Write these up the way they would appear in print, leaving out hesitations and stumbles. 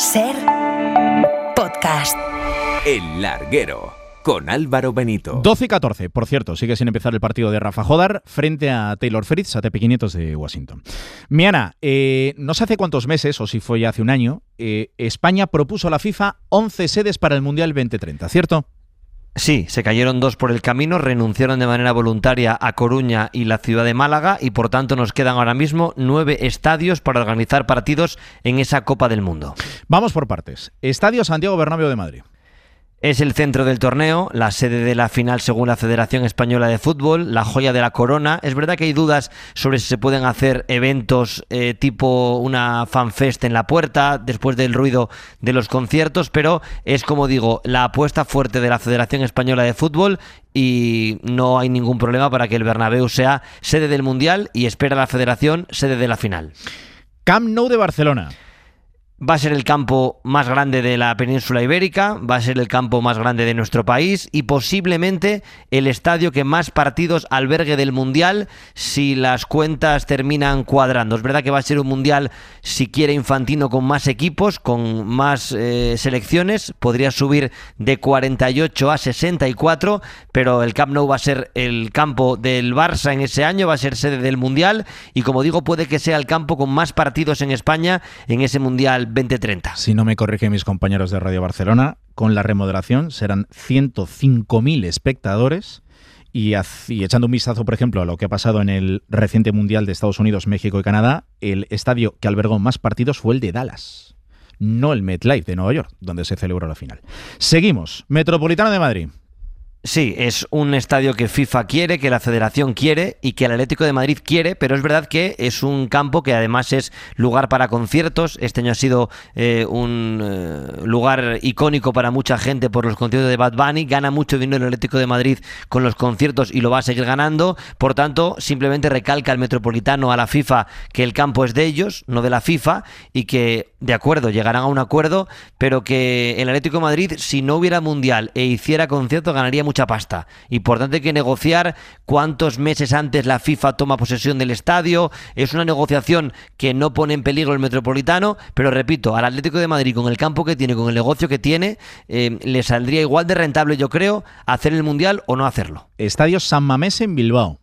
SER Podcast. El Larguero, con Álvaro Benito. 12 y 14, por cierto, sigue sin empezar el partido de Rafa Jodar frente a Taylor Fritz, ATP500 de Washington. Miana, no sé hace cuántos meses, o si fue ya hace un año, España propuso a la FIFA 11 sedes para el Mundial 2030, ¿cierto? Sí, se cayeron 2 por el camino, renunciaron de manera voluntaria a Coruña y la ciudad de Málaga y por tanto nos quedan ahora mismo 9 estadios para organizar partidos en esa Copa del Mundo. Vamos por partes. Estadio Santiago Bernabéu de Madrid. Es el centro del torneo, la sede de la final según la Federación Española de Fútbol, la joya de la corona. Es verdad que hay dudas sobre si se pueden hacer eventos tipo una fanfest en la puerta después del ruido de los conciertos, pero es, como digo, la apuesta fuerte de la Federación Española de Fútbol y no hay ningún problema para que el Bernabéu sea sede del Mundial y espera la Federación sede de la final. Camp Nou de Barcelona. Va a ser el campo más grande de la península ibérica, va a ser el campo más grande de nuestro país y posiblemente el estadio que más partidos albergue del Mundial si las cuentas terminan cuadrando. Es verdad que va a ser un Mundial, si quiere, infantino, con más equipos, con más selecciones. Podría subir de 48 a 64, pero el Camp Nou va a ser el campo del Barça en ese año, va a ser sede del Mundial y, como digo, puede que sea el campo con más partidos en España en ese Mundial 2030. Si no me corrigen mis compañeros de Radio Barcelona, con la remodelación serán 105.000 espectadores y echando un vistazo, por ejemplo, a lo que ha pasado en el reciente Mundial de Estados Unidos, México y Canadá, el estadio que albergó más partidos fue el de Dallas, no el MetLife de Nueva York, donde se celebró la final. Seguimos. Metropolitano de Madrid. Sí, es un estadio que FIFA quiere, que la Federación quiere y que el Atlético de Madrid quiere, pero es verdad que es un campo que además es lugar para conciertos. Este año ha sido un lugar icónico para mucha gente por los conciertos de Bad Bunny. Gana mucho dinero el Atlético de Madrid con los conciertos y lo va a seguir ganando. Por tanto, simplemente recalca el Metropolitano a la FIFA que el campo es de ellos, no de la FIFA, y que, de acuerdo, llegarán a un acuerdo, pero que el Atlético de Madrid, si no hubiera Mundial e hiciera conciertos, ganaría mucha pasta y por tanto hay que negociar cuántos meses antes la FIFA toma posesión del estadio. Es una negociación que no pone en peligro el Metropolitano, pero repito, al Atlético de Madrid, con el campo que tiene, con el negocio que tiene, le saldría igual de rentable, yo creo, hacer el Mundial o no hacerlo. Estadio San Mamés en Bilbao.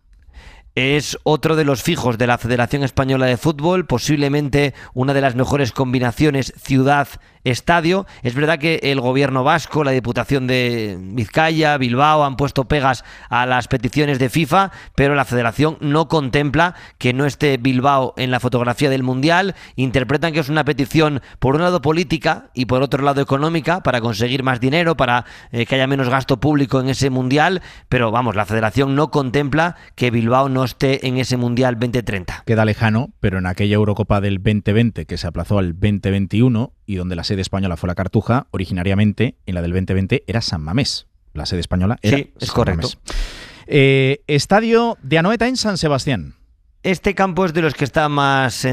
Es otro de los fijos de la Federación Española de Fútbol, posiblemente una de las mejores combinaciones ciudad-estadio. Es verdad que el gobierno vasco, la Diputación de Vizcaya, Bilbao, han puesto pegas a las peticiones de FIFA, pero la Federación no contempla que no esté Bilbao en la fotografía del Mundial. Interpretan que es una petición, por un lado política y por otro lado económica, para conseguir más dinero, para que haya menos gasto público en ese Mundial, pero vamos, la Federación no contempla que Bilbao no esté en ese Mundial 2030. Queda lejano, pero en aquella Eurocopa del 2020 que se aplazó al 2021 y donde la sede española fue la Cartuja, originariamente en la del 2020 era San Mamés. La sede española era sí, es San correcto. Mamés. Estadio de Anoeta en San Sebastián. Este campo es de los que está más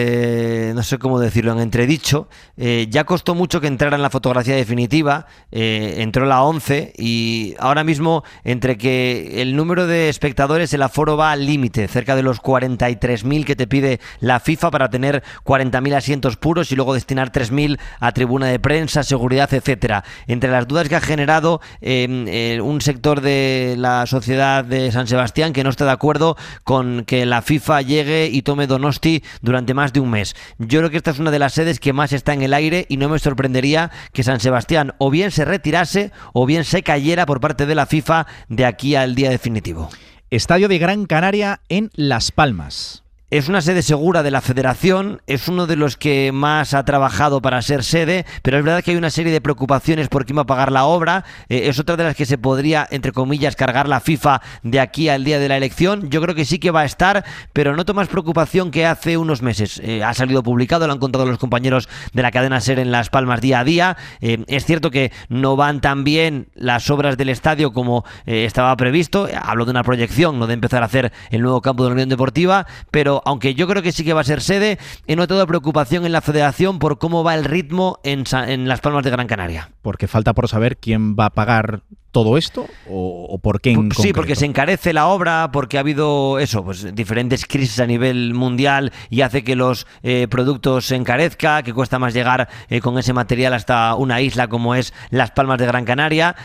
no sé cómo decirlo, en entredicho. Ya costó mucho que entrara en la fotografía definitiva, entró la 11 y ahora mismo entre que el número de espectadores, el aforo va al límite, cerca de los 43.000 que te pide la FIFA para tener 40.000 asientos puros y luego destinar 3.000 a tribuna de prensa, seguridad, etcétera. Entre las dudas que ha generado un sector de la sociedad de San Sebastián que no está de acuerdo con que la FIFA llegue y tome Donosti durante más de un mes. Yo creo que esta es una de las sedes que más está en el aire y no me sorprendería que San Sebastián o bien se retirase o bien se cayera por parte de la FIFA de aquí al día definitivo. Estadio de Gran Canaria en Las Palmas. Es una sede segura de la Federación, es uno de los que más ha trabajado para ser sede, pero es verdad que hay una serie de preocupaciones por quién va a pagar la obra. Es otra de las que se podría, entre comillas, cargar la FIFA de aquí al día de la elección. Yo creo que sí que va a estar, pero noto más preocupación que hace unos meses. Ha salido publicado, lo han contado los compañeros de la cadena SER en Las Palmas día a día. Es cierto que no van tan bien las obras del estadio como estaba previsto. Hablo de una proyección, no de empezar a hacer el nuevo campo de la Unión Deportiva, pero aunque yo creo que sí que va a ser sede, he notado preocupación en la Federación por cómo va el ritmo en Las Palmas de Gran Canaria. Porque falta por saber quién va a pagar todo esto? ¿O por qué en concreto? Sí, porque se encarece la obra, porque ha habido pues diferentes crisis a nivel mundial y hace que los productos se encarezca, que cuesta más llegar con ese material hasta una isla como es Las Palmas de Gran Canaria.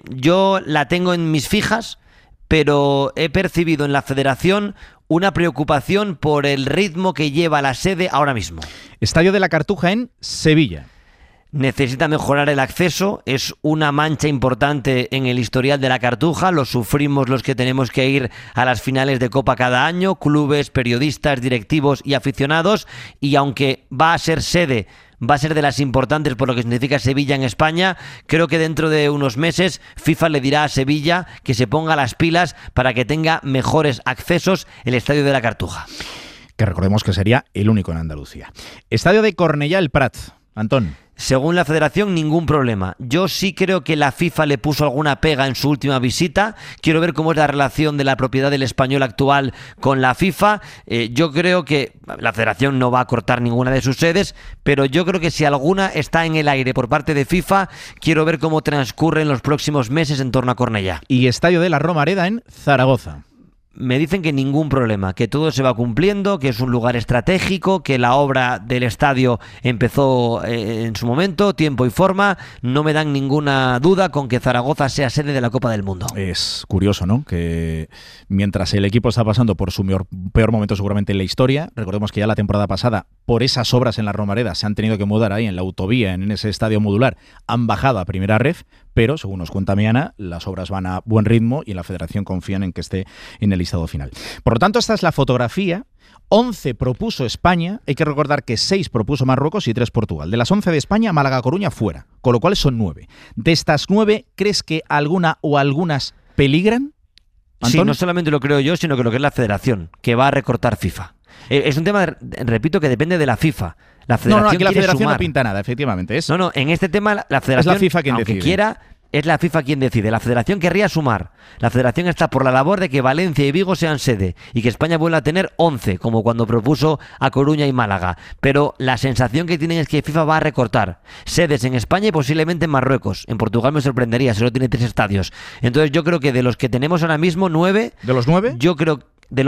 Yo la tengo en mis fijas, pero he percibido en la federación una preocupación por el ritmo que lleva la sede ahora mismo. Estadio de la Cartuja en Sevilla. Necesita mejorar el acceso, es una mancha importante en el historial de la Cartuja, lo sufrimos los que tenemos que ir a las finales de Copa cada año, clubes, periodistas, directivos y aficionados, y aunque va a ser sede, va a ser de las importantes por lo que significa Sevilla en España, creo que dentro de unos meses FIFA le dirá a Sevilla que se ponga las pilas para que tenga mejores accesos el Estadio de la Cartuja. Que recordemos que sería el único en Andalucía. Estadio de Cornellà el Prat. Antón. Según la federación, ningún problema. Yo sí creo que la FIFA le puso alguna pega en su última visita. Quiero ver cómo es la relación de la propiedad del Español actual con la FIFA. Yo creo que la federación no va a cortar ninguna de sus sedes, pero yo creo que si alguna está en el aire por parte de FIFA, quiero ver cómo transcurren los próximos meses en torno a Cornellà. Y Estadio de la Romareda en Zaragoza. Me dicen que ningún problema, que todo se va cumpliendo, que es un lugar estratégico, que la obra del estadio empezó en su momento, tiempo y forma. No me dan ninguna duda con que Zaragoza sea sede de la Copa del Mundo. Es curioso, ¿no? Que mientras el equipo está pasando por su peor momento seguramente en la historia, recordemos que ya la temporada pasada, por esas obras en la Romareda, se han tenido que mudar ahí en la autovía, en ese estadio modular, han bajado a primera ref, pero según nos cuenta Miana, las obras van a buen ritmo y en la federación confían en que esté en el listado final. Por lo tanto, esta es la fotografía. 11 propuso España, hay que recordar que 6 propuso Marruecos y 3 Portugal. De las 11 de España, Málaga-Coruña fuera, con lo cual son 9. De estas 9, ¿crees que alguna o algunas peligran? ¿Antón? Sí, no solamente lo creo yo, sino que lo que es la federación, que va a recortar FIFA. Es un tema, repito, que depende de la FIFA. La federación no, aquí la federación sumar. No pinta nada, efectivamente. No, en este tema la federación, es la FIFA quien aunque decide. Quiera, es la FIFA quien decide. La federación querría sumar. La federación está por la labor de que Valencia y Vigo sean sede y que España vuelva a tener 11, como cuando propuso a Coruña y Málaga. Pero la sensación que tienen es que FIFA va a recortar sedes en España y posiblemente en Marruecos. En Portugal me sorprendería, solo tiene 3 estadios. Entonces yo creo que de los que tenemos ahora mismo, 9... ¿De los 9? Yo creo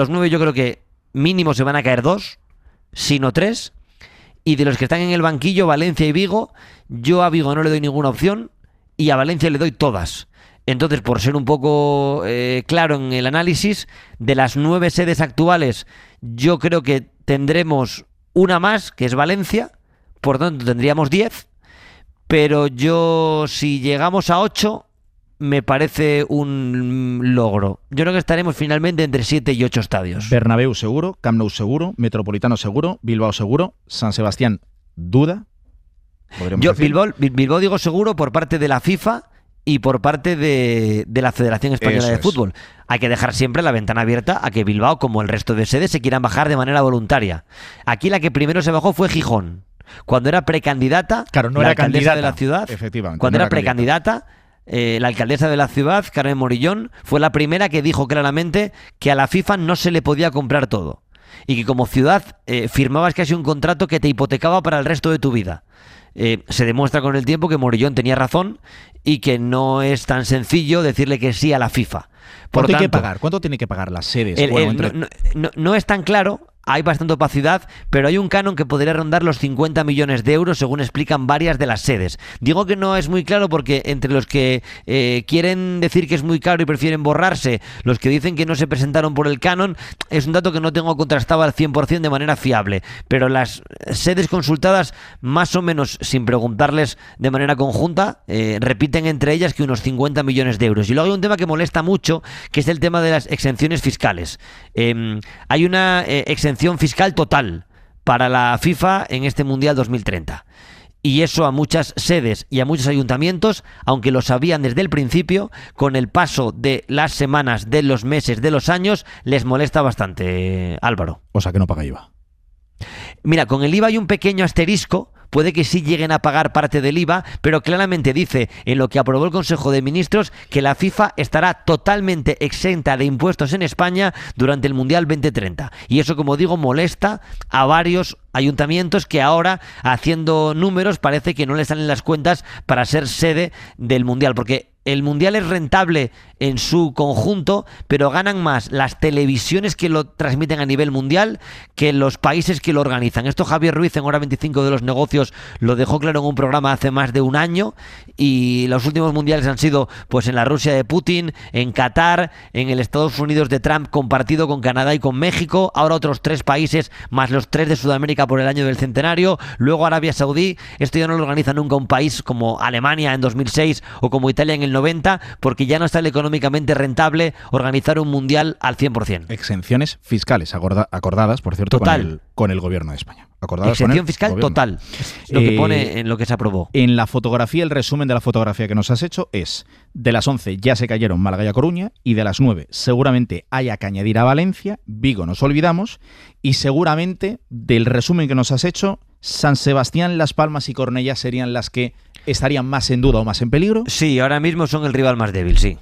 que mínimo se van a caer 2, sino 3. Y de los que están en el banquillo, Valencia y Vigo, yo a Vigo no le doy ninguna opción y a Valencia le doy todas. Entonces, por ser un poco claro en el análisis, de las 9 sedes actuales, yo creo que tendremos una más, que es Valencia, por tanto tendríamos 10, pero yo, si llegamos a 8, me parece un logro. Yo creo que estaremos finalmente entre 7 y 8 estadios. Bernabéu seguro, Camp Nou seguro, Metropolitano seguro, Bilbao seguro, San Sebastián duda. Yo Bilbao digo seguro por parte de la FIFA y por parte de la Federación Española de Fútbol. Hay que dejar siempre la ventana abierta a que Bilbao, como el resto de sedes, se quieran bajar de manera voluntaria. Aquí la que primero se bajó fue Gijón. Cuando era precandidata, claro, no la era alcaldesa candidata de la ciudad, efectivamente, cuando no era precandidata, la alcaldesa de la ciudad, Carmen Morillón, fue la primera que dijo claramente que a la FIFA no se le podía comprar todo y que como ciudad firmabas casi un contrato que te hipotecaba para el resto de tu vida. Se demuestra con el tiempo que Morillón tenía razón y que no es tan sencillo decirle que sí a la FIFA. ¿Cuánto hay que pagar? ¿Cuánto tiene que pagar las sedes? No es tan claro. Hay bastante opacidad, pero hay un canon que podría rondar los 50 millones de euros, según explican varias de las sedes. Digo que no es muy claro porque entre los que quieren decir que es muy caro y prefieren borrarse, los que dicen que no se presentaron por el canon, es un dato que no tengo contrastado al 100% de manera fiable. Pero las sedes consultadas, más o menos sin preguntarles de manera conjunta, repiten entre ellas que unos 50 millones de euros. Y luego hay un tema que molesta mucho, que es el tema de las exenciones fiscales. Hay una exención fiscal total para la FIFA en este Mundial 2030. Y eso a muchas sedes y a muchos ayuntamientos, aunque lo sabían desde el principio, con el paso de las semanas, de los meses, de los años, les molesta bastante, Álvaro. O sea que no paga IVA. Mira, con el IVA hay un pequeño asterisco. Puede que sí lleguen a pagar parte del IVA, pero claramente dice en lo que aprobó el Consejo de Ministros que la FIFA estará totalmente exenta de impuestos en España durante el Mundial 2030. Y eso, como digo, molesta a varios ayuntamientos que ahora, haciendo números, parece que no les salen las cuentas para ser sede del Mundial, porque el Mundial es rentable en su conjunto, pero ganan más las televisiones que lo transmiten a nivel mundial que los países que lo organizan. Esto Javier Ruiz en Hora 25 de los Negocios lo dejó claro en un programa hace más de un año, y los últimos mundiales han sido pues en la Rusia de Putin, en Qatar, en el Estados Unidos de Trump compartido con Canadá y con México, ahora otros 3 países más los 3 de Sudamérica por el año del centenario, luego Arabia Saudí. Esto ya no lo organiza nunca un país como Alemania en 2006 o como Italia en el 90, porque ya no está económicamente rentable organizar un mundial al 100%. Exenciones fiscales acordadas, por cierto, con el gobierno de España. Exención fiscal gobierno. Total, es lo que pone en lo que se aprobó. En la fotografía, el resumen de la fotografía que nos has hecho es: de las 11 ya se cayeron Málaga y A Coruña, y de las 9 seguramente haya que añadir a Valencia, Vigo nos olvidamos, y seguramente del resumen que nos has hecho, San Sebastián, Las Palmas y Cornellá serían las que estarían más en duda o más en peligro. Sí, ahora mismo son el rival más débil, sí.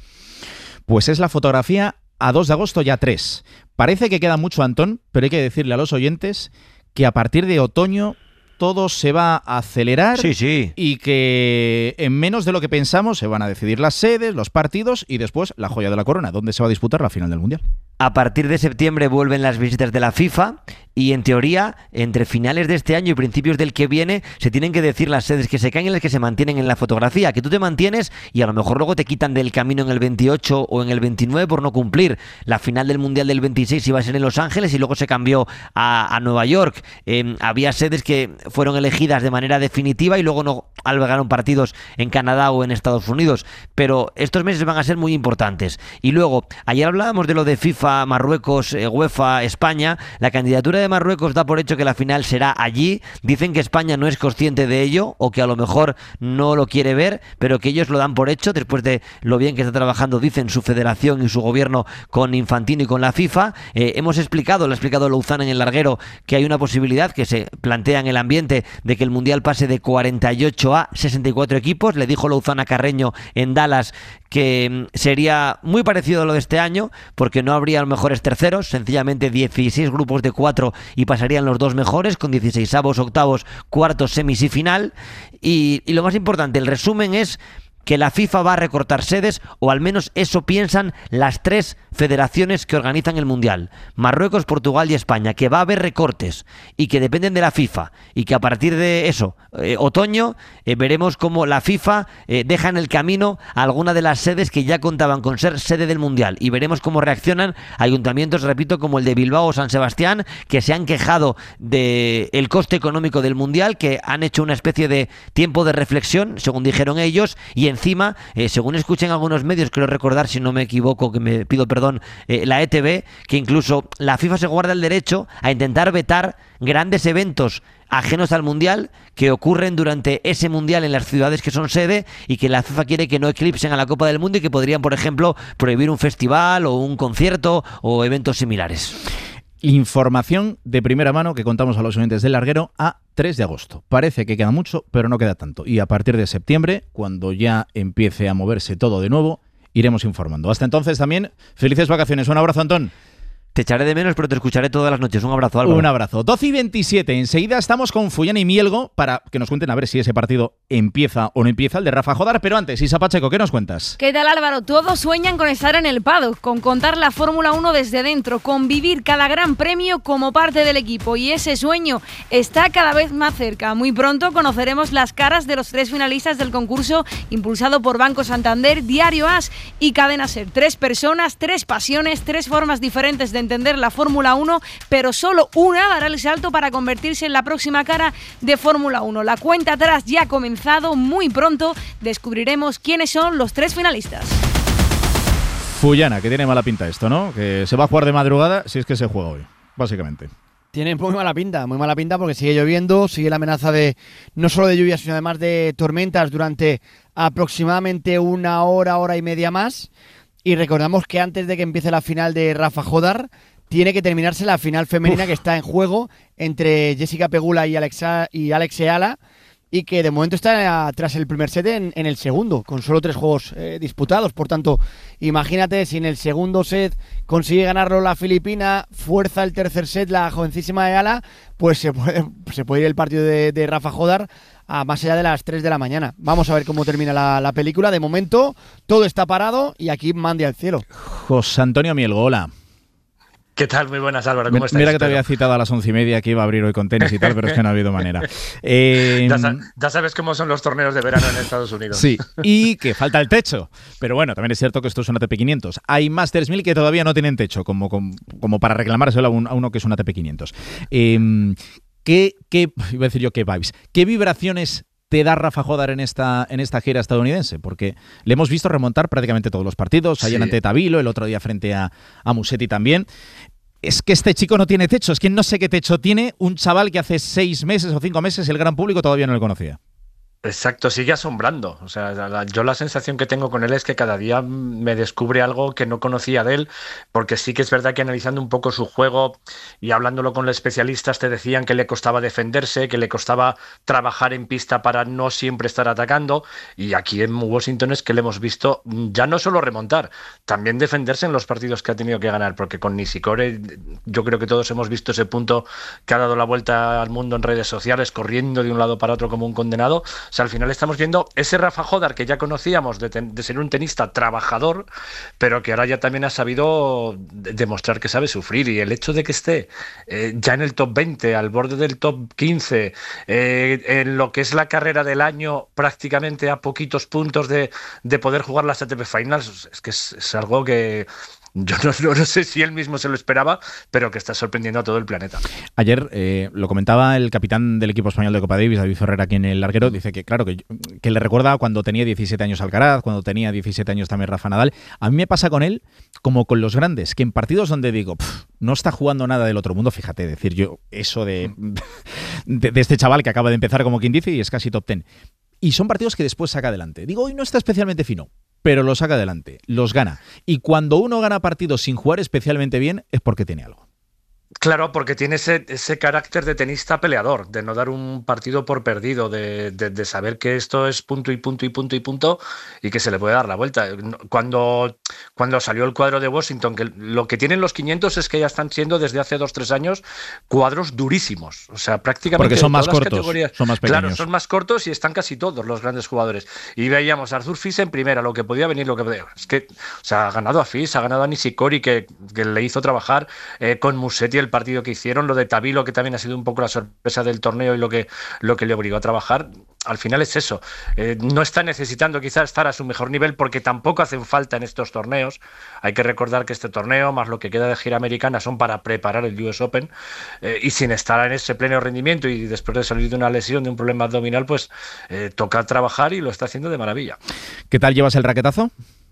Pues es la fotografía a 2 de agosto, ya 3. Parece que queda mucho, Antón, pero hay que decirle a los oyentes que a partir de otoño todo se va a acelerar, sí. Y que en menos de lo que pensamos se van a decidir las sedes, los partidos y después la joya de la corona, donde se va a disputar la final del Mundial. A partir de septiembre vuelven las visitas de la FIFA y, en teoría, entre finales de este año y principios del que viene se tienen que decir las sedes que se caen y las que se mantienen en la fotografía, que tú te mantienes y a lo mejor luego te quitan del camino en el 28 o en el 29 por no cumplir. La final del Mundial del 26 iba a ser en Los Ángeles y luego se cambió a Nueva York. Había sedes que fueron elegidas de manera definitiva y luego no albergaron partidos en Canadá o en Estados Unidos, pero estos meses van a ser muy importantes. Y luego, ayer hablábamos de lo de FIFA, Marruecos, UEFA, España. La candidatura de Marruecos da por hecho que la final será allí. Dicen que España no es consciente de ello, o que a lo mejor no lo quiere ver, pero que ellos lo dan por hecho después de lo bien que está trabajando, dicen, su federación y su gobierno con Infantino y con la FIFA. Lo ha explicado Louzán en el larguero, que hay una posibilidad que se plantea en el ambiente de que el Mundial pase de 48 a 64 equipos. Le dijo Louzán a Carreño en Dallas que sería muy parecido a lo de este año, porque no habría los mejores terceros, sencillamente 16 grupos de 4 y pasarían los 2 mejores con 16avos, octavos, cuartos, semis y final. Y lo más importante, el resumen es que la FIFA va a recortar sedes, o al menos eso piensan las 3 federaciones que organizan el Mundial, Marruecos, Portugal y España, que va a haber recortes y que dependen de la FIFA, y que a partir de eso, otoño, veremos cómo la FIFA deja en el camino a alguna de las sedes que ya contaban con ser sede del Mundial, y veremos cómo reaccionan ayuntamientos, repito, como el de Bilbao o San Sebastián, que se han quejado del coste económico del Mundial, que han hecho una especie de tiempo de reflexión, según dijeron ellos, y encima, según escuchen algunos medios, creo recordar, si no me equivoco, que me pido perdón, la ETV, que incluso la FIFA se guarda el derecho a intentar vetar grandes eventos ajenos al Mundial que ocurren durante ese Mundial en las ciudades que son sede, y que la FIFA quiere que no eclipsen a la Copa del Mundo y que podrían, por ejemplo, prohibir un festival o un concierto o eventos similares. Información de primera mano que contamos a los oyentes del larguero a 3 de agosto. Parece que queda mucho, pero no queda tanto. Y a partir de septiembre, cuando ya empiece a moverse todo de nuevo, iremos informando. Hasta entonces también, felices vacaciones. Un abrazo, Antón. Te echaré de menos, pero te escucharé todas las noches. Un abrazo, Álvaro. Un abrazo. 12:27. Enseguida estamos con Fullana y Mielgo para que nos cuenten a ver si ese partido empieza o no empieza, el de Rafa Jodar. Pero antes, Isa Pacheco, ¿qué nos cuentas? ¿Qué tal, Álvaro? Todos sueñan con estar en el paddock, con contar la Fórmula 1 desde dentro, con vivir cada gran premio como parte del equipo. Y ese sueño está cada vez más cerca. Muy pronto conoceremos las caras de los 3 finalistas del concurso impulsado por Banco Santander, Diario As y Cadena Ser. 3 personas, 3 pasiones, 3 formas diferentes de entender la Fórmula 1, pero solo una dará el salto para convertirse en la próxima cara de Fórmula 1. La cuenta atrás ya ha comenzado. Muy pronto descubriremos quiénes son los 3 finalistas. Fullana, que tiene mala pinta esto, ¿no? Que se va a jugar de madrugada si es que se juega hoy, básicamente. Tiene muy mala pinta porque sigue lloviendo, sigue la amenaza de no solo de lluvias, sino además de tormentas durante aproximadamente una hora y media más. Y recordamos que antes de que empiece la final de Rafa Jodar, tiene que terminarse la final femenina que está en juego entre Jessica Pegula y Alex Eala, y que de momento está tras el primer set en el segundo, con solo 3 juegos disputados. Por tanto, imagínate si en el segundo set consigue ganarlo la filipina, fuerza el tercer set la jovencísima Eala, pues se puede ir el partido de Rafa Jodar a más allá de las 3 de la mañana. Vamos a ver cómo termina la película. De momento todo está parado y aquí mande al cielo. José Antonio Mielgo, hola. ¿Qué tal? Muy buenas, Álvaro. ¿Cómo estáis? Mira que te había citado a las 11:30 que iba a abrir hoy con tenis y tal, pero es que no ha habido manera. Ya sabes cómo son los torneos de verano en Estados Unidos. Sí, y que falta el techo. Pero bueno, también es cierto que esto es un ATP 500. Hay Masters 1000 que todavía no tienen techo, como para reclamárselo a uno que es un ATP 500. Iba a decir yo, ¿qué vibes? ¿Qué vibraciones te da Rafa Jodar en esta gira estadounidense? Porque le hemos visto remontar prácticamente todos los partidos, ayer ante Tabilo, el otro día frente a Musetti también. Es que este chico no tiene techo, es que no sé qué techo tiene un chaval que hace 6 meses o 5 meses el gran público todavía no le conocía. Exacto, sigue asombrando. O sea, yo la sensación que tengo con él es que cada día me descubre algo que no conocía de él, porque sí que es verdad que analizando un poco su juego y hablándolo con los especialistas te decían que le costaba defenderse, que le costaba trabajar en pista para no siempre estar atacando, y aquí en Washington es que le hemos visto ya no solo remontar, también defenderse en los partidos que ha tenido que ganar, porque con Nishikori yo creo que todos hemos visto ese punto que ha dado la vuelta al mundo en redes sociales, corriendo de un lado para otro como un condenado. O sea, al final estamos viendo ese Rafa Jodar que ya conocíamos de ser un tenista trabajador, pero que ahora ya también ha sabido demostrar que sabe sufrir, y el hecho de que esté ya en el top 20, al borde del top 15, en lo que es la carrera del año, prácticamente a poquitos puntos de poder jugar las ATP Finals, es que es algo que yo no sé si él mismo se lo esperaba, pero que está sorprendiendo a todo el planeta. Ayer lo comentaba el capitán del equipo español de Copa Davis, David Ferrer, aquí en el larguero. Dice que, claro, que le recuerda cuando tenía 17 años Alcaraz, cuando tenía 17 años también Rafa Nadal. A mí me pasa con él como con los grandes, que en partidos donde digo, no está jugando nada del otro mundo, fíjate, decir yo eso de este chaval que acaba de empezar, como quien dice, y es casi top 10. Y son partidos que después saca adelante. Digo, hoy no está especialmente fino, pero los saca adelante, los gana. Y cuando uno gana partidos sin jugar especialmente bien, es porque tiene algo. Claro, porque tiene ese carácter de tenista peleador, de no dar un partido por perdido, de saber que esto es punto y punto y punto y punto, y que se le puede dar la vuelta. Cuando salió el cuadro de Washington, que lo que tienen los 500 es que ya están siendo desde hace 2-3 años cuadros durísimos. O sea, prácticamente porque son más cortos, son más pequeños. Claro, son más cortos y están casi todos los grandes jugadores. Y veíamos a Arthur Fils en primera, lo que podía venir, lo que podía. Es que, o sea, ha ganado a Fils, ha ganado a Nishikori, que le hizo trabajar con Musetti el partido que hicieron, lo de Tabilo, que también ha sido un poco la sorpresa del torneo y lo que le obligó a trabajar. Al final es eso, no está necesitando quizás estar a su mejor nivel, porque tampoco hacen falta en estos torneos. Hay que recordar que este torneo más lo que queda de gira americana son para preparar el US Open, y sin estar en ese pleno rendimiento y después de salir de una lesión, de un problema abdominal, pues toca trabajar, y lo está haciendo de maravilla. ¿Qué tal llevas el raquetazo?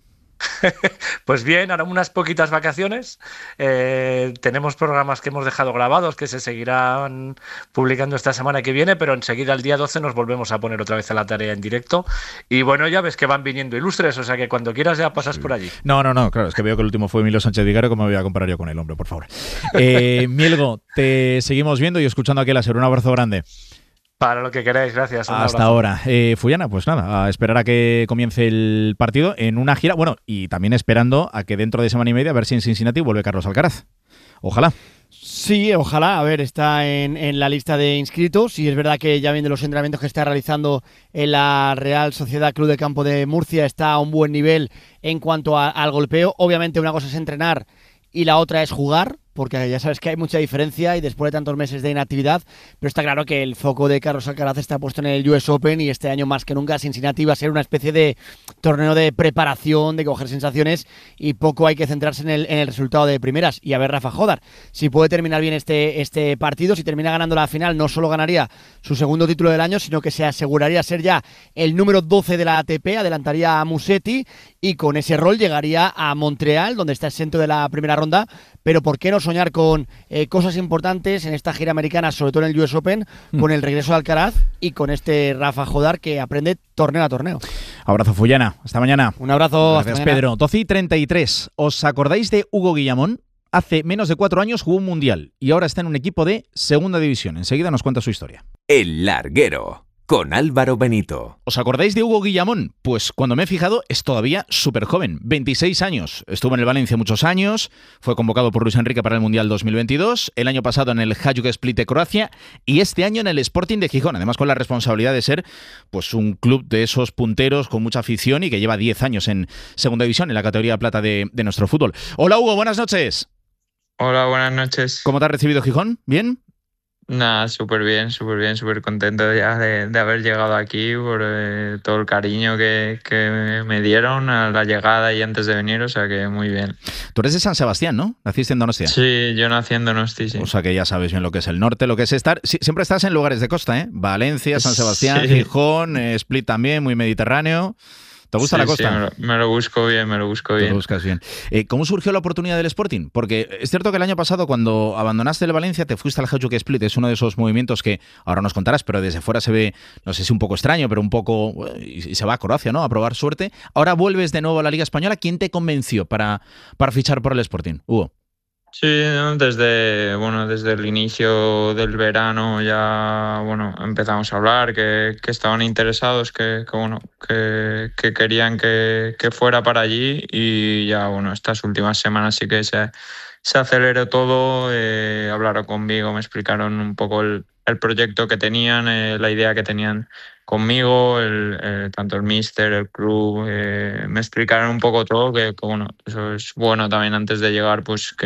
Pues bien, ahora unas poquitas vacaciones. Tenemos programas que hemos dejado grabados que se seguirán publicando esta semana que viene, pero enseguida el día 12 nos volvemos a poner otra vez a la tarea en directo. Y bueno, ya ves que van viniendo ilustres, o sea que cuando quieras ya pasas por allí. No, claro, es que veo que el último fue Emilio Sánchez Vicario, ¿cómo me voy a comparar yo con el hombre, por favor? Mielgo, te seguimos viendo y escuchando aquí a la SER. Un abrazo grande. Para lo que queráis, gracias. Hasta ahora. Fuyana, pues nada, a esperar a que comience el partido en una gira. Bueno, y también esperando a que dentro de semana y media, a ver si en Cincinnati vuelve Carlos Alcaraz. Ojalá. Sí, ojalá. A ver, está en la lista de inscritos, y es verdad que ya viendo los entrenamientos que está realizando en la Real Sociedad Club de Campo de Murcia, está a un buen nivel en cuanto al golpeo. Obviamente una cosa es entrenar y la otra es jugar, porque ya sabes que hay mucha diferencia y después de tantos meses de inactividad, pero está claro que el foco de Carlos Alcaraz está puesto en el US Open, y este año más que nunca Cincinnati va a ser una especie de torneo de preparación, de coger sensaciones, y poco hay que centrarse en el resultado de primeras. Y a ver Rafa Jodar, si puede terminar bien este partido, si termina ganando la final, no solo ganaría su segundo título del año, sino que se aseguraría ser ya el número 12 de la ATP, adelantaría a Musetti, y con ese rol llegaría a Montreal, donde está exento de la primera ronda. Pero ¿por qué no soñar con cosas importantes en esta gira americana, sobre todo en el US Open, con el regreso de Alcaraz y con este Rafa Jodar que aprende torneo a torneo? Abrazo, Fuyana. Hasta mañana. Un abrazo. Gracias, hasta Pedro. 12:33. ¿Os acordáis de Hugo Guillamón? Hace menos de 4 años jugó un mundial y ahora está en un equipo de segunda división. Enseguida nos cuenta su historia. El Larguero, con Álvaro Benito. ¿Os acordáis de Hugo Guillamón? Pues cuando me he fijado es todavía súper joven, 26 años. Estuvo en el Valencia muchos años, fue convocado por Luis Enrique para el Mundial 2022, el año pasado en el Hajduk Split de Croacia y este año en el Sporting de Gijón, además con la responsabilidad de ser pues un club de esos punteros con mucha afición y que lleva 10 años en segunda división, en la categoría plata de nuestro fútbol. Hola Hugo, buenas noches. Hola, buenas noches. ¿Cómo te has recibido Gijón? ¿Bien? Nada, súper bien, súper contento ya de haber llegado aquí por todo el cariño que me dieron a la llegada y antes de venir, o sea que muy bien. Tú eres de San Sebastián, ¿no? ¿Naciste en Donostia? Sí, yo nací en Donosti, sí. O sea que ya sabes bien lo que es el norte, lo que es estar... Sí, siempre estás en lugares de costa, ¿eh? Valencia, San Sebastián, Sí. Gijón, Split también, muy mediterráneo. ¿Te gusta la costa? Sí, me lo busco bien, me lo busco Te bien. lo buscas bien. ¿Cómo surgió la oportunidad del Sporting? Porque es cierto que el año pasado, cuando abandonaste el Valencia, te fuiste al Hajduk Split. Es uno de esos movimientos que ahora nos contarás, pero desde fuera se ve, no sé si un poco extraño, pero un poco... Y se va a Croacia, ¿no? A probar suerte. Ahora vuelves de nuevo a la Liga Española. ¿Quién te convenció para fichar por el Sporting? Hugo. Sí, ¿no? Desde el inicio del verano ya empezamos a hablar, que estaban interesados, que querían que fuera para allí y ya estas últimas semanas sí que se aceleró todo, hablaron conmigo, me explicaron un poco el proyecto que tenían, la idea que tenían conmigo, tanto el míster, el club, me explicaron un poco todo, que eso es bueno también antes de llegar, pues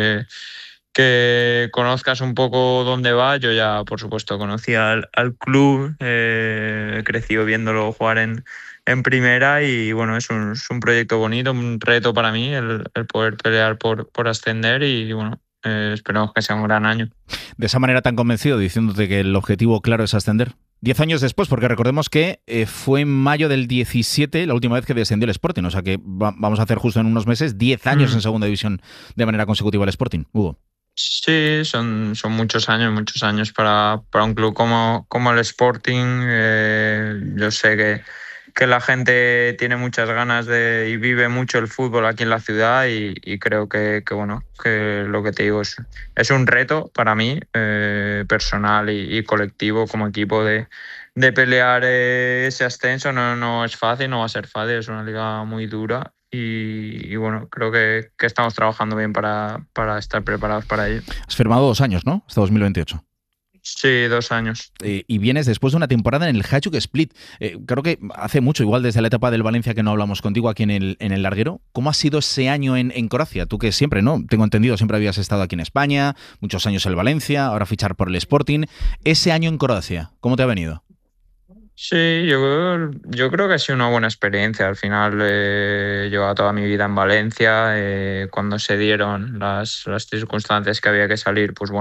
que conozcas un poco dónde va. Yo ya, por supuesto, conocía al club, he crecido viéndolo jugar en primera y es un proyecto bonito, un reto para mí el poder pelear por ascender y esperemos que sea un gran año. De esa manera tan convencido, diciéndote que el objetivo claro es ascender. 10 años después, porque recordemos que fue en mayo del 17 la última vez que descendió el Sporting, o sea que vamos a hacer justo en unos meses 10 años en segunda división de manera consecutiva el Sporting. Hugo. Sí, son muchos años para un club como el Sporting. Yo sé que la gente tiene muchas ganas y vive mucho el fútbol aquí en la ciudad y creo que lo que te digo es un reto para mí, personal y colectivo como equipo de pelear ese ascenso. No es fácil, no va a ser fácil, es una liga muy dura y creo que estamos trabajando bien para estar preparados para ello. Has firmado 2 años, ¿no? Hasta 2028. Sí, 2 años. Y vienes después de una temporada en el Hajduk Split. Creo que hace mucho, igual desde la etapa del Valencia que no hablamos contigo aquí en el Larguero. ¿Cómo ha sido ese año en Croacia? Tú que siempre, ¿no? Tengo entendido, siempre habías estado aquí en España, muchos años en el Valencia, ahora fichar por el Sporting. Ese año en Croacia, ¿cómo te ha venido? Sí, yo creo que ha sido una buena experiencia. Al final llevaba toda mi vida en Valencia. Cuando se dieron las circunstancias que había que salir, pues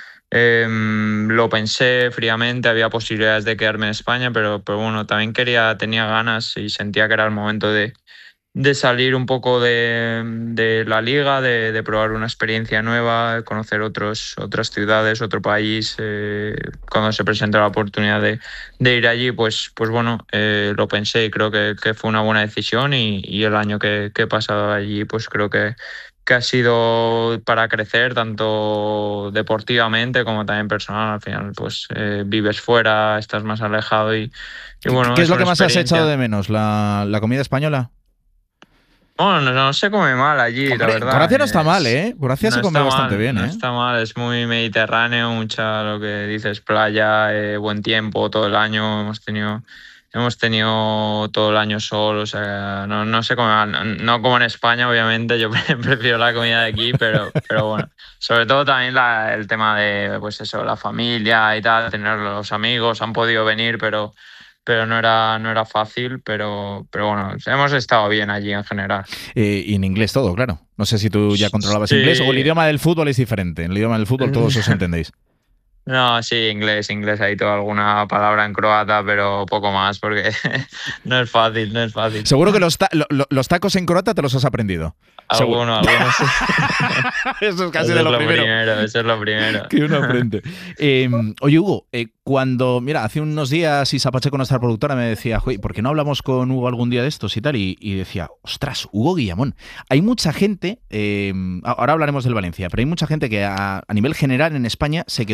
lo pensé fríamente. Había posibilidades de quedarme en España, pero también tenía ganas y sentía que era el momento de salir un poco de la liga, de probar una experiencia nueva, conocer otras ciudades, otro país. Cuando se presentó la oportunidad de ir allí, lo pensé y creo que fue una buena decisión y el año que he pasado allí, pues creo que ha sido para crecer tanto deportivamente como también personal. Al final, vives fuera, estás más alejado y ¿Qué es lo que más has echado de menos? ¿La comida española? Bueno, no se come mal allí, hombre, la verdad. Croacia no está mal, ¿eh? Croacia se come bastante bien, ¿eh? No está mal, es muy mediterráneo, mucha lo que dices, playa, buen tiempo todo el año. Hemos tenido todo el año sol, o sea, no se come mal. No como en España, obviamente, yo prefiero la comida de aquí, pero sobre todo también el tema de, la familia y tal, tener los amigos, han podido venir, pero no era fácil, pero hemos estado bien allí en general. Y en inglés todo, claro. No sé si tú ya controlabas inglés o el idioma del fútbol es diferente. En el idioma del fútbol todos os entendéis. No, sí, inglés, hay toda alguna palabra en croata, pero poco más, porque no es fácil. Seguro que los tacos en croata te los has aprendido. Algunos sí. Eso es casi de lo primero. Eso es lo primero. Que uno aprende. Oye, Hugo, mira, hace unos días Isa Pacheco, nuestra productora, me decía, ¿por qué no hablamos con Hugo algún día de estos y tal? Y decía, ostras, Hugo Guillamón. Hay mucha gente, ahora hablaremos del Valencia, pero hay mucha gente que a nivel general en España se quedó con aquello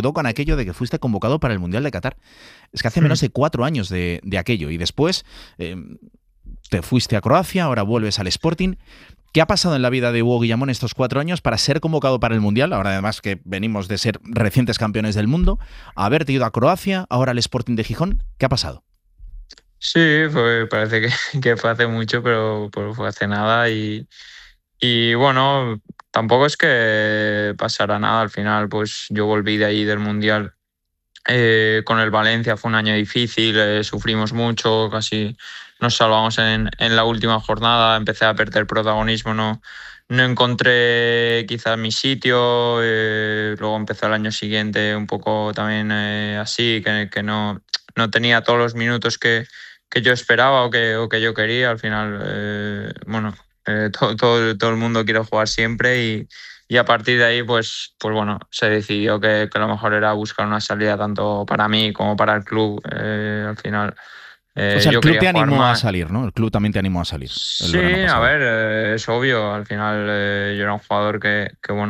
aquello de que fuiste convocado para el Mundial de Qatar. Es que hace menos de 4 años de aquello. Y después te fuiste a Croacia, ahora vuelves al Sporting. ¿Qué ha pasado en la vida de Hugo Guillamón estos 4 años para ser convocado para el Mundial? Ahora además que venimos de ser recientes campeones del mundo, haberte ido a Croacia, ahora al Sporting de Gijón. ¿Qué ha pasado? Sí, parece que fue hace mucho, pero fue hace nada y bueno, tampoco es que pasara nada al final, pues yo volví de ahí del Mundial con el Valencia, fue un año difícil, sufrimos mucho, casi nos salvamos en la última jornada, empecé a perder protagonismo, no encontré quizás mi sitio, luego empezó el año siguiente un poco también así, que no tenía todos los minutos que yo esperaba o que yo quería. Al final, todo el mundo quiere jugar siempre y a partir de ahí, pues bueno, se decidió que lo mejor era buscar una salida tanto para mí como para el club. Al final, o sea, el yo club te quería jugar animó más. a salir, ¿no? El club también te animó a salir. Sí, a ver, es obvio. Al final, yo era un jugador que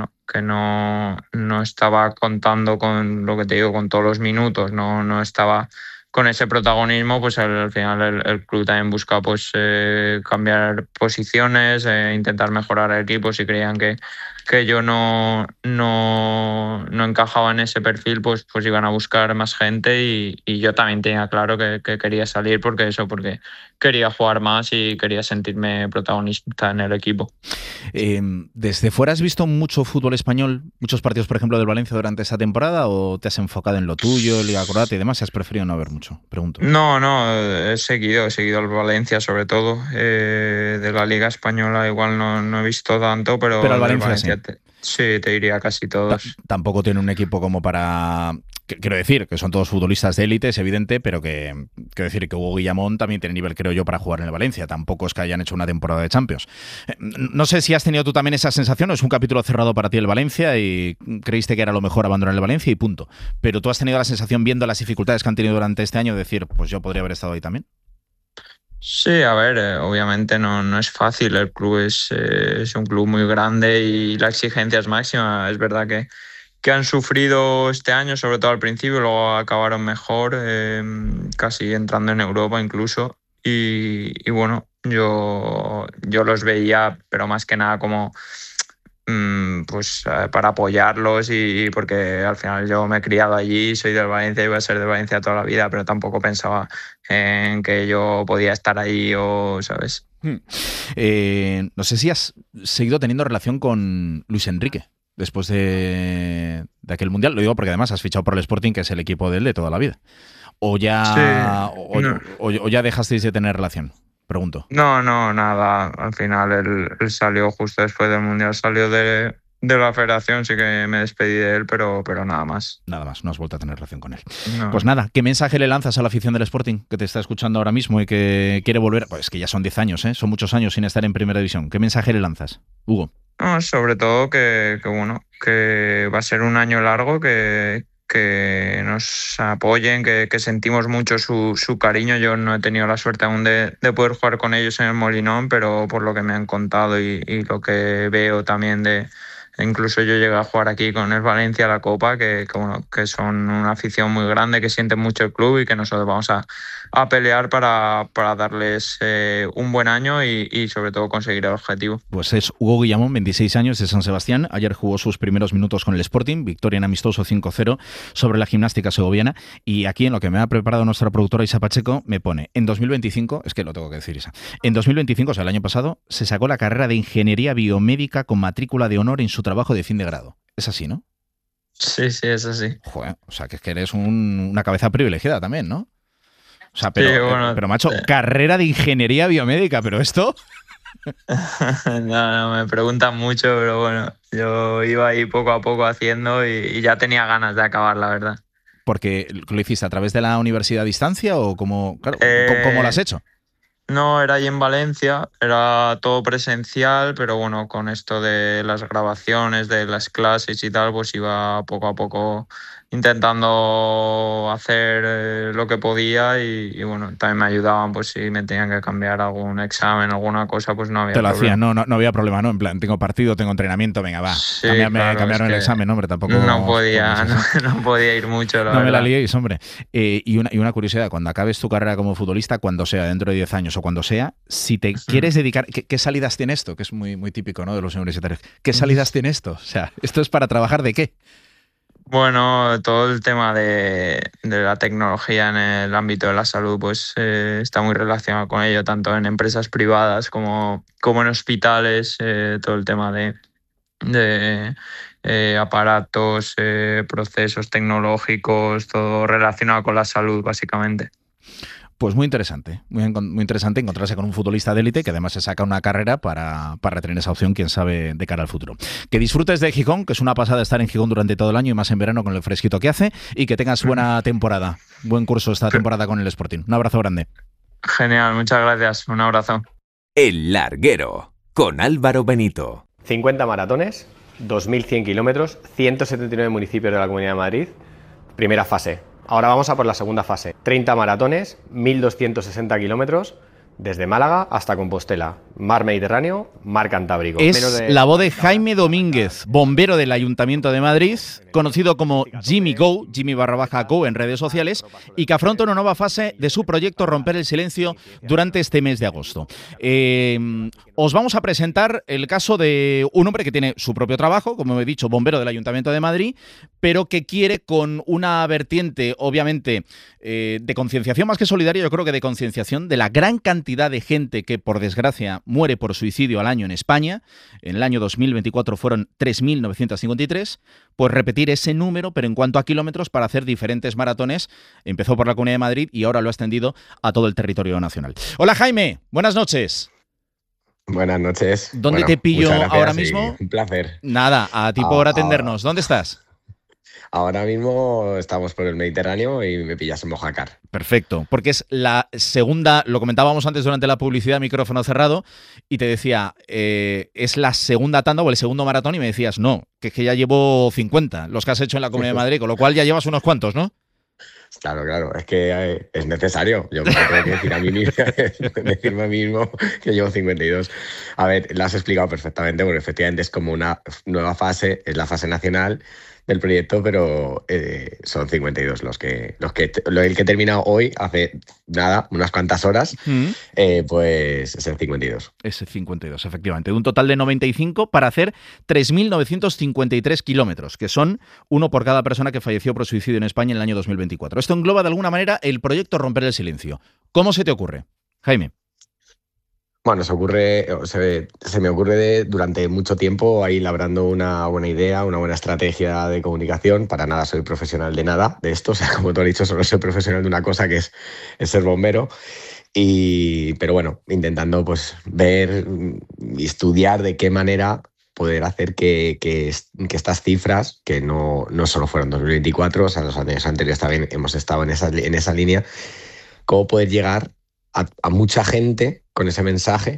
no estaba contando con lo que te digo, con todos los minutos, no estaba con ese protagonismo. Pues al final el club también busca pues cambiar posiciones, intentar mejorar el equipo. Si creían que yo no encajaba en ese perfil, pues iban a buscar más gente y yo también tenía claro que quería salir porque quería jugar más y quería sentirme protagonista en el equipo. ¿Desde fuera has visto mucho fútbol español, muchos partidos, por ejemplo, del Valencia durante esta temporada, o te has enfocado en lo tuyo, Liga Croata y demás, y has preferido no ver mucho? Pregunto. No, he seguido el Valencia sobre todo. De la Liga Española igual no he visto tanto, pero el Valencia sí. Sí, te diría casi todos. Tampoco tiene un equipo como para... Quiero decir que son todos futbolistas de élite, es evidente, pero quiero decir que Hugo Guillamón también tiene nivel, creo yo, para jugar en el Valencia. Tampoco es que hayan hecho una temporada de Champions. No sé si has tenido tú también esa sensación, o es un capítulo cerrado para ti el Valencia y creíste que era lo mejor abandonar el Valencia y punto. Pero tú has tenido la sensación, viendo las dificultades que han tenido durante este año, de decir, pues yo podría haber estado ahí también. Sí, a ver, obviamente no es fácil. El club es un club muy grande y la exigencia es máxima. Es verdad que han sufrido este año, sobre todo al principio, luego acabaron mejor, casi entrando en Europa incluso. Y bueno, yo los veía, pero más que nada como para apoyarlos y porque al final yo me he criado allí, soy del Valencia y voy a ser de Valencia toda la vida, pero tampoco pensaba en que yo podía estar ahí o, ¿sabes? No sé si has seguido teniendo relación con Luis Enrique después de aquel Mundial. Lo digo porque además has fichado por el Sporting, que es el equipo de él de toda la vida. ¿O ya, sí, o ya dejasteis de tener relación? Pregunto. No, nada. Al final él salió justo después del Mundial, salió de la federación, sí que me despedí de él, pero nada más. Nada más, no has vuelto a tener relación con él. No. Pues nada, ¿qué mensaje le lanzas a la afición del Sporting que te está escuchando ahora mismo y que quiere volver? Pues que ya son 10 años, son muchos años sin estar en Primera División. ¿Qué mensaje le lanzas, Hugo? No, sobre todo que va a ser un año largo, que nos apoyen, que sentimos mucho su cariño. Yo no he tenido la suerte aún de poder jugar con ellos en el Molinón, pero por lo que me han contado y lo que veo también incluso yo llegué a jugar aquí con el Valencia la Copa, que son una afición muy grande, que sienten mucho el club y que nosotros vamos a pelear para darles un buen año y sobre todo conseguir el objetivo. Pues es Hugo Guillamón, 26 años, de San Sebastián. Ayer jugó sus primeros minutos con el Sporting, victoria en amistoso 5-0 sobre la Gimnástica Segoviana. Y aquí, en lo que me ha preparado nuestra productora Isa Pacheco, me pone, en 2025, es que lo tengo que decir, Isa, en 2025, o sea, el año pasado, se sacó la carrera de Ingeniería Biomédica con matrícula de honor en su trabajo de fin de grado. Es así, ¿no? Sí, es así. Joder, o sea, que es que eres una cabeza privilegiada también, ¿no? O sea, pero, sí, bueno, pero macho, carrera de Ingeniería Biomédica, pero esto... No, me preguntan mucho, pero bueno, yo iba ahí poco a poco haciendo y ya tenía ganas de acabar, la verdad. ¿Porque lo hiciste a través de la universidad a distancia o cómo lo has hecho? No, era ahí en Valencia, era todo presencial, pero bueno, con esto de las grabaciones, de las clases y tal, pues iba poco a poco intentando hacer lo que podía y bueno, también me ayudaban, pues si me tenían que cambiar algún examen, alguna cosa, pues no había problema. Te lo problema. hacían, no había problema, ¿no? En plan, tengo partido, tengo entrenamiento, venga, va, Sí, cambiaron el examen, hombre, tampoco... No podía ir mucho, la verdad. No me la liéis, hombre. Y una curiosidad, cuando acabes tu carrera como futbolista, cuando sea, dentro de 10 años o cuando sea, si te quieres dedicar... ¿Qué salidas tiene esto? Que es muy, muy típico, ¿no?, de los universitarios. ¿Qué salidas tiene esto? O sea, ¿esto es para trabajar de qué? Bueno, todo el tema de la tecnología en el ámbito de la salud pues está muy relacionado con ello, tanto en empresas privadas como en hospitales, todo el tema de aparatos, procesos tecnológicos, todo relacionado con la salud, básicamente. Pues muy interesante encontrarse con un futbolista de élite que además se saca una carrera para tener esa opción, quién sabe, de cara al futuro. Que disfrutes de Gijón, que es una pasada estar en Gijón durante todo el año y más en verano con el fresquito que hace, y que tengas buena temporada, buen curso esta temporada con el Sporting. Un abrazo grande. Genial, muchas gracias, un abrazo. El Larguero, con Álvaro Benito. 50 maratones, 2.100 kilómetros, 179 municipios de la Comunidad de Madrid, primera fase. Ahora vamos a por la segunda fase. 30 maratones, 1.260 kilómetros, desde Málaga hasta Compostela. Mar Mediterráneo, Mar Cantábrico. Es la voz de Jaime Domínguez, bombero del Ayuntamiento de Madrid, conocido como Jimmy Go, Jimmy_Go en redes sociales, y que afronta una nueva fase de su proyecto Romper el Silencio durante este mes de agosto. Os vamos a presentar el caso de un hombre que tiene su propio trabajo, como he dicho, bombero del Ayuntamiento de Madrid, pero que quiere, con una vertiente, obviamente, de concienciación más que solidaria, yo creo que de concienciación de la gran cantidad de gente que, por desgracia, muere por suicidio al año en España. En el año 2024 fueron 3.953, pues repetir ese número, pero en cuanto a kilómetros, para hacer diferentes maratones. Empezó por la Comunidad de Madrid y ahora lo ha extendido a todo el territorio nacional. Hola, Jaime, buenas noches. Buenas noches. ¿Dónde te pillo ahora mismo? Un placer. Nada, a ti por atendernos. ¿Dónde estás? Ahora mismo estamos por el Mediterráneo y me pillas en Mojácar. Perfecto, porque es la segunda, lo comentábamos antes durante la publicidad, micrófono cerrado, y te decía, es la segunda tanda o el segundo maratón, y me decías, no, que es que ya llevo 50, los que has hecho en la Comunidad de Madrid, con lo cual ya llevas unos cuantos, ¿no? Claro, es que es necesario. Yo me tengo que decirme a mí mismo que llevo 52. A ver, lo has explicado perfectamente, porque efectivamente es como una nueva fase, es la fase nacional del proyecto, pero son 52 el que he terminado hoy, hace nada, unas cuantas horas, pues es el 52. Es el 52, efectivamente. De un total de 95 para hacer 3.953 kilómetros, que son uno por cada persona que falleció por suicidio en España en el año 2024. Esto engloba de alguna manera el proyecto Romper el Silencio. ¿Cómo se te ocurre, Jaime? Bueno, se me ocurre durante mucho tiempo ahí labrando una buena idea, una buena estrategia de comunicación. Para nada soy profesional de nada de esto, o sea, como tú has dicho, solo soy profesional de una cosa que es ser bombero. Pero bueno, intentando pues ver y estudiar de qué manera poder hacer que estas cifras, que no solo fueron 2024, o sea, los años anteriores también hemos estado en esa línea, cómo poder llegar a mucha gente con ese mensaje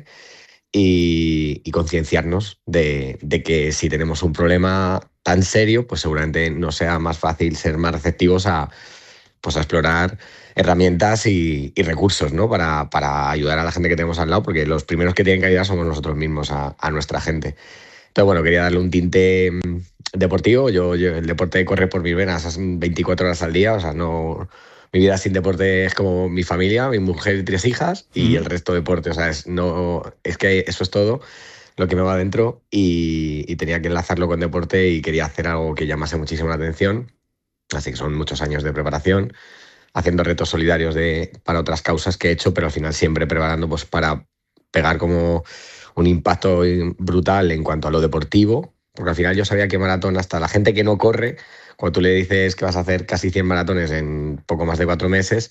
y concienciarnos de que si tenemos un problema tan serio, pues seguramente nos sea más fácil ser más receptivos a explorar herramientas y recursos, ¿no? para ayudar a la gente que tenemos al lado, porque los primeros que tienen que ayudar somos nosotros mismos a nuestra gente. Entonces, bueno, quería darle un tinte deportivo. Yo el deporte corre por mis venas 24 horas al día, o sea, no... Mi vida sin deporte es como mi familia, mi mujer y 3 hijas, y el resto deporte. O sea, es que eso es todo lo que me va adentro, y tenía que enlazarlo con deporte y quería hacer algo que llamase muchísimo la atención. Así que son muchos años de preparación, haciendo retos solidarios para otras causas que he hecho, pero al final siempre preparando pues, para pegar como un impacto brutal en cuanto a lo deportivo, porque al final yo sabía que maratón, hasta la gente que no corre, cuando tú le dices que vas a hacer casi 100 maratones en poco más de 4 meses,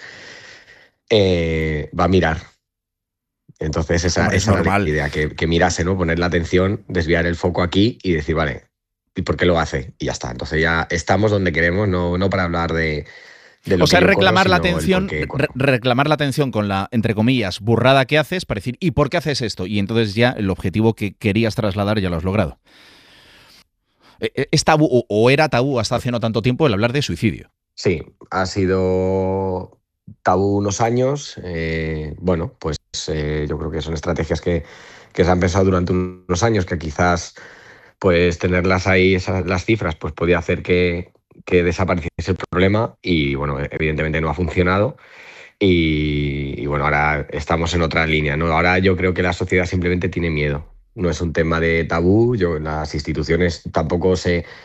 va a mirar. Entonces esa era la idea, que mirase, ¿no? Poner la atención, desviar el foco aquí y decir, vale, ¿y por qué lo hace? Y ya está. Entonces ya estamos donde queremos, no para hablar de lo o sea, que reclamar la reclamar la atención con la, entre comillas, burrada que haces, para decir, ¿y por qué haces esto? Y entonces ya el objetivo que querías trasladar ya lo has logrado. ¿Es tabú o era tabú hasta hace no tanto tiempo el hablar de suicidio? Sí, ha sido tabú unos años. Bueno, pues yo creo que son estrategias que se han pensado durante unos años, que quizás pues tenerlas ahí, las cifras, pues podía hacer que desapareciese el problema y bueno, evidentemente no ha funcionado. Y bueno, ahora estamos en otra línea, ¿no? Ahora yo creo que la sociedad simplemente tiene miedo. No es un tema de tabú, las instituciones tampoco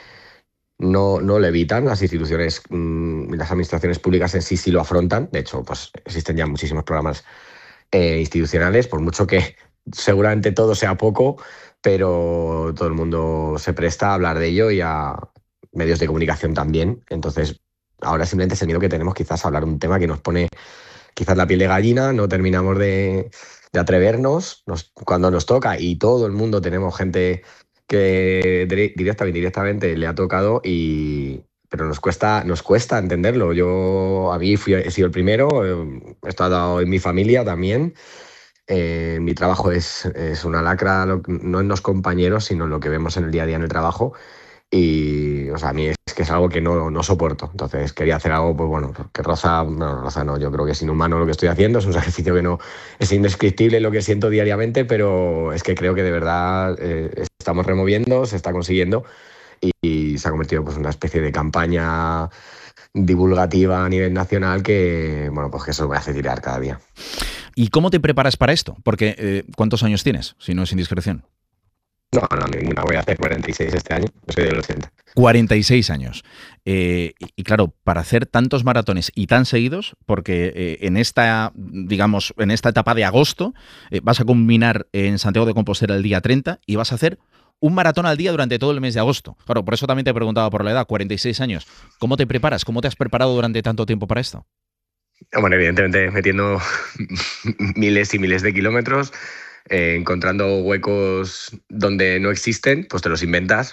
no lo evitan, las instituciones, las administraciones públicas en sí lo afrontan. De hecho, pues existen ya muchísimos programas institucionales, por mucho que seguramente todo sea poco, pero todo el mundo se presta a hablar de ello y a medios de comunicación también. Entonces, ahora simplemente es el miedo que tenemos quizás a hablar de un tema que nos pone quizás la piel de gallina, no terminamos de atrevernos cuando nos toca, y todo el mundo tenemos gente que directa o indirectamente le ha tocado, pero nos cuesta entenderlo. A mí he sido el primero, he estado en mi familia también. Mi trabajo es una lacra, no en los compañeros, sino en lo que vemos en el día a día en el trabajo. Y, o sea, a mí es que es algo que no soporto. Entonces quería hacer algo, pues bueno, que roza no, yo creo que es inhumano lo que estoy haciendo, es un sacrificio que no es indescriptible lo que siento diariamente, pero es que creo que de verdad estamos removiendo, se está consiguiendo y se ha convertido pues en una especie de campaña divulgativa a nivel nacional que, bueno, pues que eso me hace tirar cada día. ¿Y cómo te preparas para esto? Porque, ¿cuántos años tienes, si no es indiscreción? No, ninguna. Voy a hacer 46 este año. Yo soy del 80. 46 años. Y claro, para hacer tantos maratones y tan seguidos, porque en esta etapa de agosto vas a culminar en Santiago de Compostela el día 30 y vas a hacer un maratón al día durante todo el mes de agosto. Claro, por eso también te preguntaba por la edad, 46 años. ¿Cómo te preparas? ¿Cómo te has preparado durante tanto tiempo para esto? Bueno, evidentemente metiendo miles y miles de kilómetros, encontrando huecos donde no existen, pues te los inventas.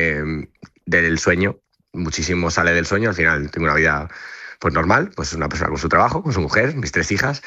Del sueño, muchísimo sale del sueño. Al final tengo una vida pues normal, pues una persona con su trabajo, con su mujer, mis 3 hijas,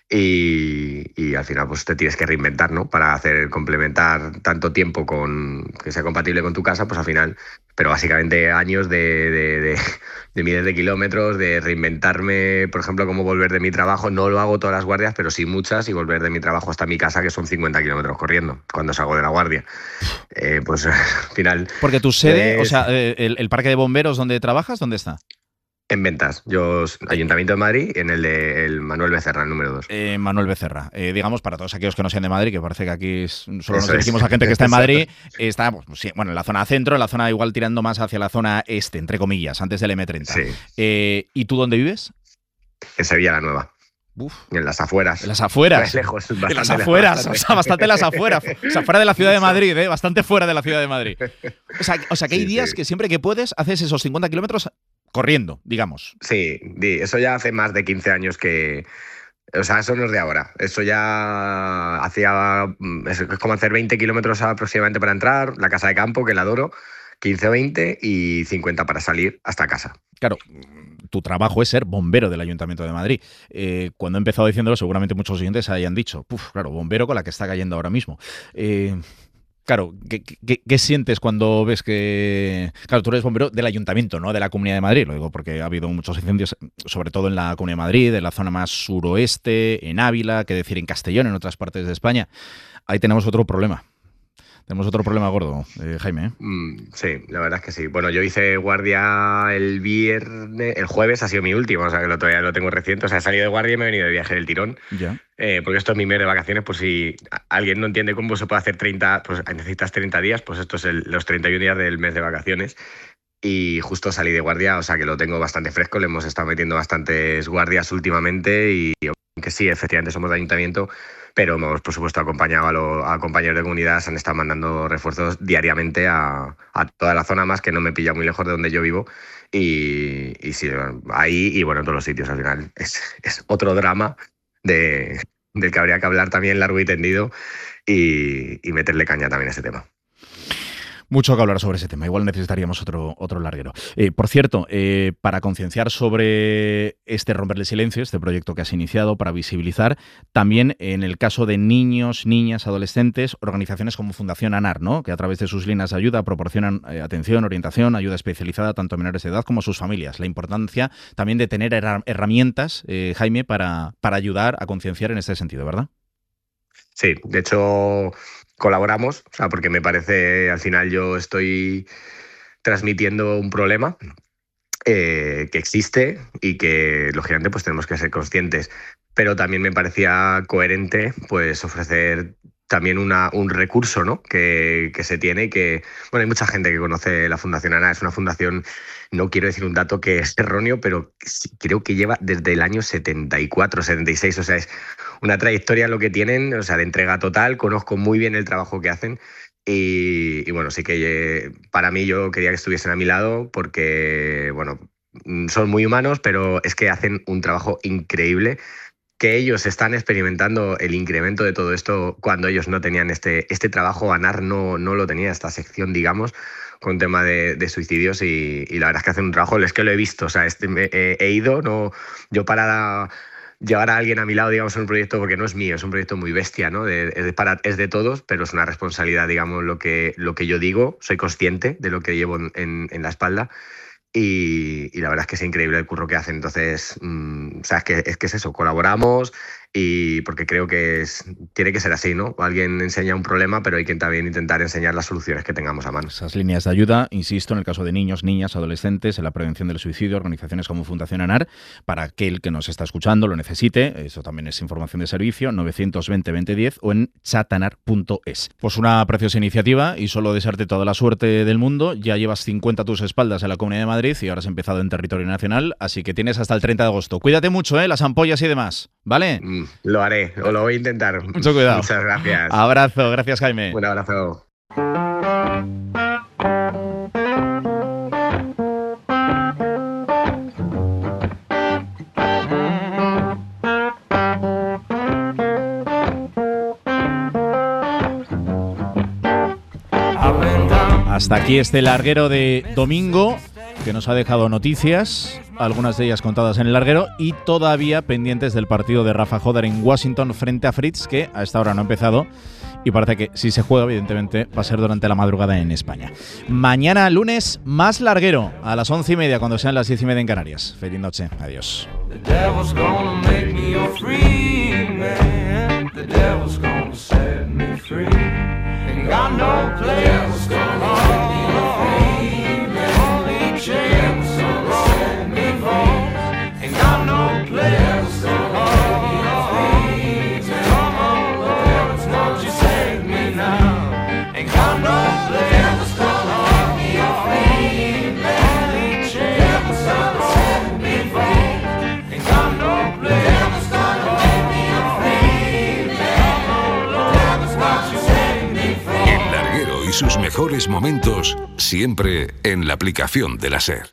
y al final pues te tienes que reinventar, ¿no? Para complementar tanto tiempo que sea compatible con tu casa, pues al final, pero básicamente años de miles de kilómetros, de reinventarme, por ejemplo, cómo volver de mi trabajo. No lo hago todas las guardias, pero sí muchas, y volver de mi trabajo hasta mi casa, que son 50 kilómetros corriendo, cuando salgo de la guardia. Pues al final... Porque tu sede, o sea, el parque de bomberos donde trabajas, ¿dónde está? En Ventas. Yo, Ayuntamiento de Madrid, en el de Manuel Becerra, el número 2. Manuel Becerra. Digamos, para todos aquellos que no sean de Madrid, que parece que aquí solo nos dirigimos a gente que está en Madrid, está pues, sí, bueno, en la zona centro, en la zona igual tirando más hacia la zona este, entre comillas, antes del M30. Sí. ¿Y tú dónde vives? En Sevilla la Nueva. Uf. En las afueras. En las afueras. Pues lejos, en las afueras, o sea, bastante en las afueras. O sea, fuera de la ciudad de Madrid, bastante fuera de la ciudad de Madrid. O sea que hay días que siempre que puedes haces esos 50 kilómetros corriendo, digamos. Sí, eso ya hace más de 15 años que... O sea, eso no es de ahora. Eso ya es como hacer 20 kilómetros aproximadamente para entrar, la casa de campo, que la adoro, 15 o 20 y 50 para salir hasta casa. Claro, tu trabajo es ser bombero del Ayuntamiento de Madrid. Cuando he empezado diciéndolo, seguramente muchos oyentes hayan dicho, claro, bombero con la que está cayendo ahora mismo. Claro, ¿qué sientes cuando ves que... Claro, tú eres bombero del Ayuntamiento, no de la Comunidad de Madrid, lo digo porque ha habido muchos incendios, sobre todo en la Comunidad de Madrid, en la zona más suroeste, en Ávila, que decir en Castellón, en otras partes de España. Ahí tenemos otro problema. Tenemos otro problema gordo, Jaime. Sí, la verdad es que sí. Bueno, yo hice guardia el jueves ha sido mi último, o sea que todavía lo tengo reciente. O sea, he salido de guardia y me he venido de viaje del tirón. Ya. Porque esto es mi mes de vacaciones, por si alguien no entiende cómo se puede hacer 30, pues necesitas 30 días, pues esto es los 31 días del mes de vacaciones. Y justo salí de guardia, o sea que lo tengo bastante fresco, le hemos estado metiendo bastantes guardias últimamente y que sí, efectivamente somos de ayuntamiento, pero hemos, por supuesto, acompañado a compañeros de comunidad, se han estado mandando refuerzos diariamente a toda la zona, más que no me pilla muy lejos de donde yo vivo. Y sí, ahí y bueno, en todos los sitios al final. Es otro drama del que habría que hablar también largo y tendido y meterle caña también a ese tema. Mucho que hablar sobre ese tema. Igual necesitaríamos otro larguero. Por cierto, para concienciar sobre este Romper el Silencio, este proyecto que has iniciado para visibilizar, también en el caso de niños, niñas, adolescentes, organizaciones como Fundación ANAR, ¿no?, que a través de sus líneas de ayuda proporcionan atención, orientación, ayuda especializada tanto a menores de edad como a sus familias. La importancia también de tener herramientas, Jaime, para ayudar a concienciar en este sentido, ¿verdad? Sí, de hecho colaboramos, o sea, porque me parece, al final yo estoy transmitiendo un problema que existe y que lógicamente pues tenemos que ser conscientes, pero también me parecía coherente pues ofrecer también un recurso, ¿no?, que se tiene, que bueno, hay mucha gente que conoce la Fundación ANAR. Es una fundación, no quiero decir un dato que es erróneo, pero creo que lleva desde el año 74, 76, o sea, es una trayectoria lo que tienen, o sea, de entrega total. Conozco muy bien el trabajo que hacen y bueno, sí que para mí, yo quería que estuviesen a mi lado porque, bueno, son muy humanos, pero es que hacen un trabajo increíble, que ellos están experimentando el incremento de todo esto cuando ellos no tenían este trabajo. ANAR no lo tenía, esta sección, digamos, con tema de suicidios, y la verdad es que hacen un trabajo, es que lo he visto, o sea, he ido, no, yo para llevar a alguien a mi lado, digamos, en un proyecto, porque no es mío, es un proyecto muy bestia, ¿no? Es de todos, pero es una responsabilidad, digamos, lo que yo digo, soy consciente de lo que llevo en la espalda. Y la verdad es que es increíble el curro que hacen. Entonces, o sea, es que es eso, colaboramos, y porque creo que tiene que ser así, ¿no? Alguien enseña un problema, pero hay que también intentar enseñar las soluciones que tengamos a mano. Esas líneas de ayuda, insisto, en el caso de niños, niñas, adolescentes, en la prevención del suicidio, organizaciones como Fundación ANAR, para aquel que nos está escuchando lo necesite, eso también es información de servicio, 920-2010 o en chatanar.es. Pues una preciosa iniciativa, y solo desearte toda la suerte del mundo. Ya llevas 50 a tus espaldas en la Comunidad de Madrid y ahora has empezado en territorio nacional, así que tienes hasta el 30 de agosto. Cuídate mucho, las ampollas y demás, ¿vale? Lo haré, o lo voy a intentar. Mucho cuidado. Muchas gracias. Abrazo, gracias, Jaime. Un abrazo. Hasta aquí este larguero de domingo, que nos ha dejado noticias, algunas de ellas contadas en el larguero, y todavía pendientes del partido de Rafa Jodar en Washington frente a Fritz, que a esta hora no ha empezado, y parece que si se juega, evidentemente, va a ser durante la madrugada en España. Mañana, lunes, más larguero, a las 11:30, cuando sean las 10:30 en Canarias. Feliz noche, adiós. Sus mejores momentos siempre en la aplicación de la SER.